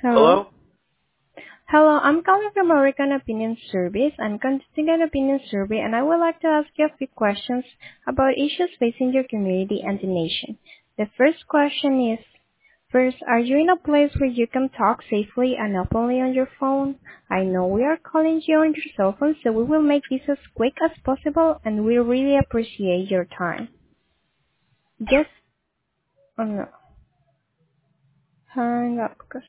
Hello? Hello? Hello, I'm calling from American Opinion Service. I'm conducting an opinion survey and I would like to ask you a few questions about issues facing your community and the nation. The first question is, first, are you in a place where you can talk safely and openly on your phone? I know we are calling you on your cell phone, so we will make this as quick as possible and we really appreciate your time. Yes or no? Hang up.